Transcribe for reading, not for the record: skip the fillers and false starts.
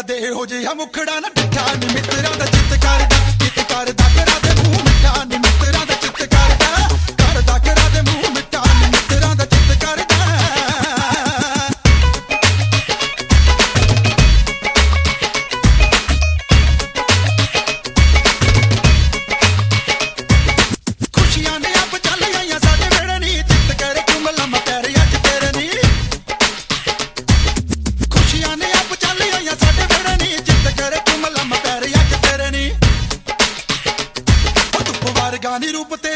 ਦੇ ਇਹੋ ਜਿਹਾ ਮੁਖੜਾ ਨਾ ਡਿੱਠਾ ਨੀ ਮਿੱਤਰਾਂ ਦਾ ਚਿੱਤ ਕਰਦਾ ਕਰਾ ਦੇ ਮੂੰਹ ਮਿੱਠਾ ਨੀ ਮਿੱਤਰਾਂ ਦਾ ਚਿੱਤ ਕਰਦਾ ਕਰਾ ਦੇ ਮੂੰਹ ਮਿੱਠਾ ਨੀ ਮਿੱਤਰਾਂ ਦਾ ਚਿੱਤ ਕਰਦਾ ਖੁਸ਼ੀਆਂ ਨੇ ਆਪ ਚੱਲ ਆਈਆਂ ਸਾਡੇ ਵੇੜੇ ਨੀ ਚਿੱਤ ਕਰੇ ਤੂੰ ਮੱਲਾ ਮਤੇਰੇ ਅੱਜ ਤੇਰੇ ਨੀ ਖੁਸ਼ੀਆਂ ਨੇ ਆਪ ਚੱਲ ਆਈਆਂ ਸਾਡੇ ਵੇੜੇ ਨੀ ਚਿੱਤ ਕਰੇ ਤੂੰ ਮੱਲਾ ਮਤੇਰੇ ਅੱਜ ਤੇਰੇ ਨੀ ਉਹ ਧੁੱਪ ਵਰਗਾ ਨੀ ਰੂਪ ਤੇ